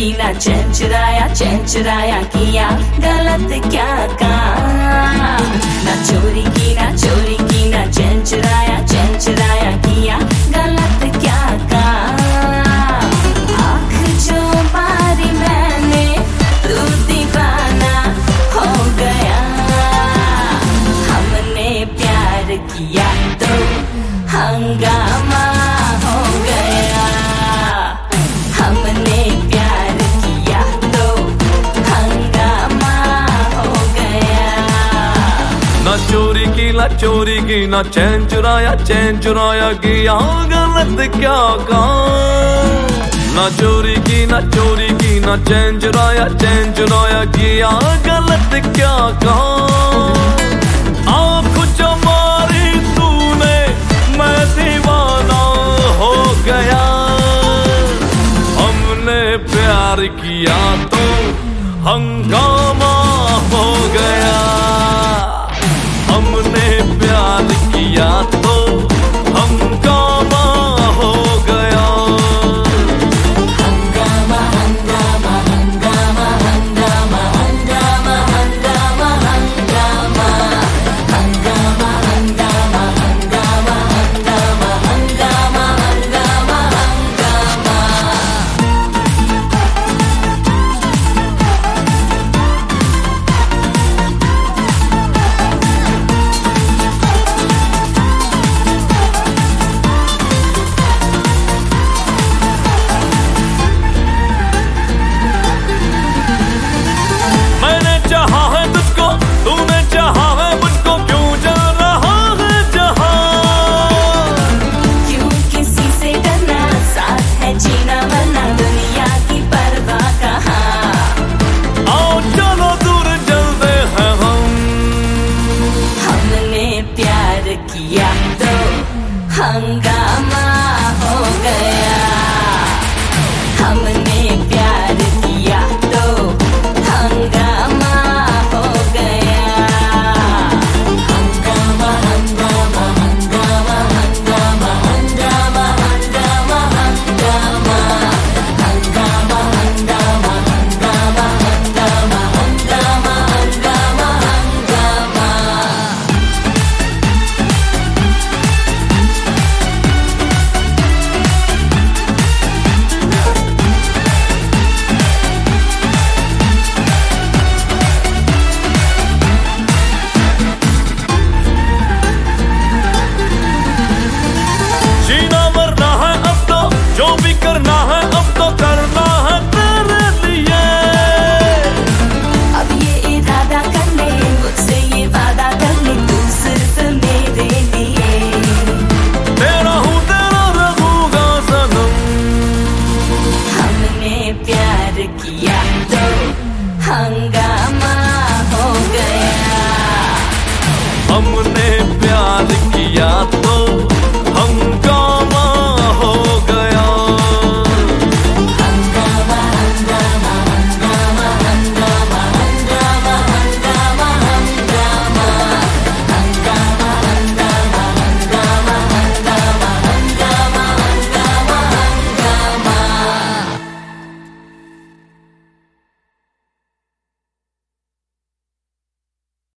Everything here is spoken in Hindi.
की ना चैन चुराया किया गलत क्या काम। ना चोरी की ना चैन चुराया किया गलत क्या काम। आँख जो मारी मैंने तू दीवाना हो गया। हमने प्यार किया तो हंगामा हो गया। हमने प्यार किया तो हंगामा हो गया। ना चोरी की ना चैन चुराया किया गलत क्या काम। ना चोरी की ना चैन चुराया किया गलत क्या काम। आँख जो मारी तूने मैं दीवाना हो गया। हमने प्यार किया तो हंगामा हो गया। हमने प्यार किया तो हंगामा हो गया। हंगामा हंगामा हंगामा हंगामा हंगामा हंगामा हंगामा हंगामा हंगामा हंगामा हंगामा हंगामा हंगामा हंगामा। मैंने चाहा है तुझको तूने चाहा है मुझको क्यों जा रहा है जहां। क्यों किसी से डरना साथ है जीना वरना दुनिया की परवाह कहाँ। आओ चलो दूर चलते हैं हम। हमने प्यार किया तो हंगामा हो गया।